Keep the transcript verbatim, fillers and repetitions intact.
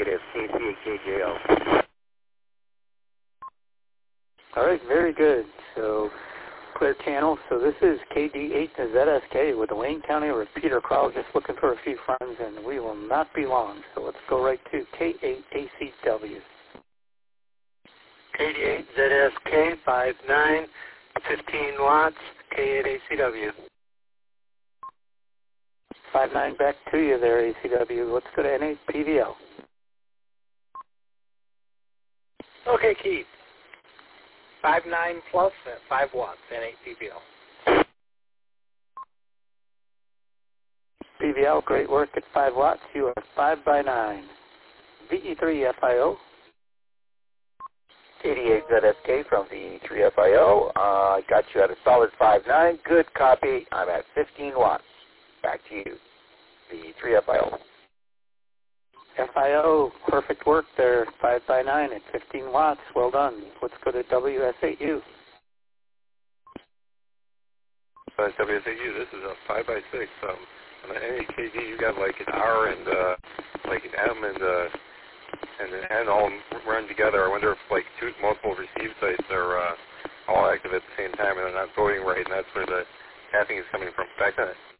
Negative, K C and K J O. All right, very good. So clear channel. So this is K D eight to Z S K with the Wayne County Repeater Crawl, just looking for a few friends, and we will not be long. So let's go right to K eight A C W. K D eight Z S K, five nine, fifteen watts, K eight A C W. five nine back to you there, A C W. Let's go to N eight P V L. Okay, Keith. five nine plus at five watts, N eight P V L. P V L, great work at five watts. You are five by nine. V E three F I O. K D eight Z S K from V E three F I O. Uh, got you at a solid five nine. Good copy. I'm at fifteen watts. Back to you. V E three F I O. F I O, perfect work there. five by nine at fifteen watts. Well done. Let's go to W S eight U. Uh, W S eight U, this is a five by six. Um, on the N eight K D, you got like an R and uh, like an M and uh, and an N all run together. I wonder if like two multiple receive sites are uh, all active at the same time and they're not voting right, and that's where the tapping is coming from. Back on it.